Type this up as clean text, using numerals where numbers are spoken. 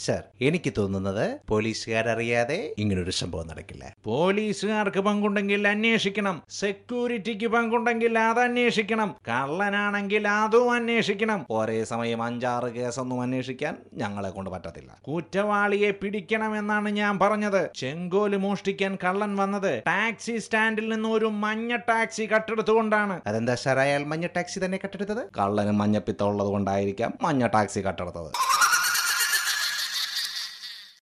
Sir, എനിക്ക് തോന്നുന്നത് പോലീസുകാരറിയാതെ ഇങ്ങനൊരു സംഭവം നടക്കില്ല. പോലീസുകാർക്ക് പങ്കുണ്ടെങ്കിൽ അന്വേഷിക്കണം, സെക്യൂരിറ്റിക്ക് പങ്കുണ്ടെങ്കിൽ അത് അന്വേഷിക്കണം, കള്ളനാണെങ്കിൽ അതും അന്വേഷിക്കണം. ഒരേ സമയം 5-6 കേസൊന്നും അന്വേഷിക്കാൻ ഞങ്ങളെ കൊണ്ട് പറ്റത്തില്ല. കുറ്റവാളിയെ പിടിക്കണമെന്നാണ് ഞാൻ പറഞ്ഞത്. ചെങ്കോല് മോഷ്ടിക്കാൻ കള്ളൻ വന്നത് ടാക്സി സ്റ്റാൻഡിൽ നിന്ന് ഒരു മഞ്ഞ ടാക്സി കട്ടെടുത്തുകൊണ്ടാണ്. അതെന്താ സാർ അയാൾ മഞ്ഞ ടാക്സി തന്നെ കട്ടെടുത്തത്? കള്ളന് മഞ്ഞപ്പിത്തം ഉള്ളത് കൊണ്ടായിരിക്കാം മഞ്ഞ ടാക്സി കട്ടെടുത്തത്.